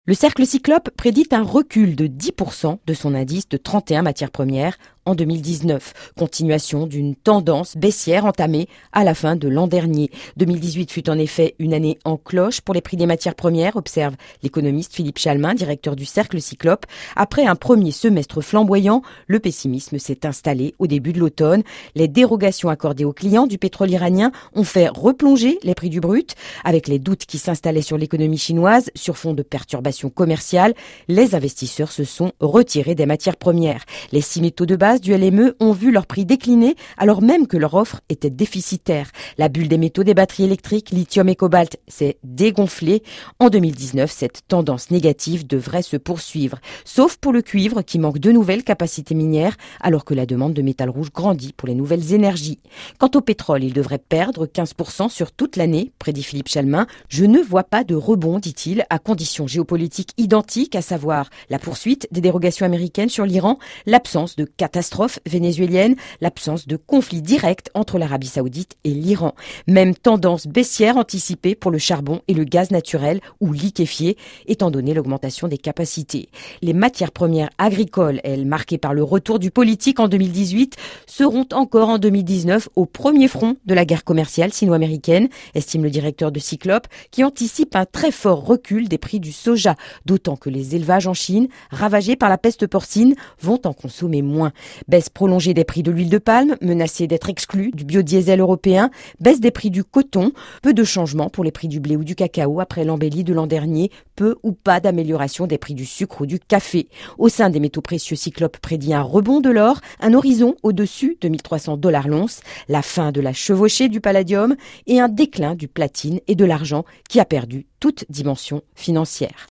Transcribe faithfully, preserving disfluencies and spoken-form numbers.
Le cercle Cyclope prédit un recul de dix pour cent de son indice de trente et un matières premières en deux mille dix-neuf, continuation d'une tendance baissière entamée à la fin de l'an dernier. deux mille dix-huit fut en effet une année en cloche pour les prix des matières premières, observe l'économiste Philippe Chalmin, directeur du cercle Cyclope. Après un premier semestre flamboyant, le pessimisme s'est installé au début de l'automne. Les dérogations accordées aux clients du pétrole iranien ont fait replonger les prix du brut. Avec les doutes qui s'installaient sur l'économie chinoise sur fond de perturbations commerciales, les investisseurs se sont retirés des matières premières. Les six métaux de base du L M E ont vu leur prix décliner alors même que leur offre était déficitaire. La bulle des métaux des batteries électriques, lithium et cobalt, s'est dégonflée. En deux mille dix-neuf, cette tendance négative devrait se poursuivre. Sauf pour le cuivre qui manque de nouvelles capacités minières alors que la demande de métal rouge grandit pour les nouvelles énergies. Quant au pétrole, il devrait perdre quinze pour cent sur toute l'année, prédit Philippe Chalmin. Je ne vois pas de rebond, dit-il, à conditions géopolitiques identiques, à savoir la poursuite des dérogations américaines sur l'Iran, l'absence de catastrophe vénézuélienne, l'absence de conflit direct entre l'Arabie Saoudite et l'Iran. Même tendance baissière anticipée pour le charbon et le gaz naturel ou liquéfié, étant donné l'augmentation des capacités. Les matières premières agricoles, elles marquées par le retour du politique en deux mille dix-huit, seront encore en deux mille dix-neuf au premier front de la guerre commerciale sino-américaine, estime le directeur de Cyclope, qui anticipe un très fort recul des prix du soja, d'autant que les élevages en Chine, ravagés par la peste porcine, vont en consommer moins. Baisse prolongée des prix de l'huile de palme, menacée d'être exclue du biodiesel européen, baisse des prix du coton, peu de changements pour les prix du blé ou du cacao après l'embellie de l'an dernier, peu ou pas d'amélioration des prix du sucre ou du café. Au sein des métaux précieux, Cyclope prédit un rebond de l'or, un horizon au-dessus de mille trois cents dollars l'once, la fin de la chevauchée du palladium et un déclin du platine et de l'argent qui a perdu toute dimension financière.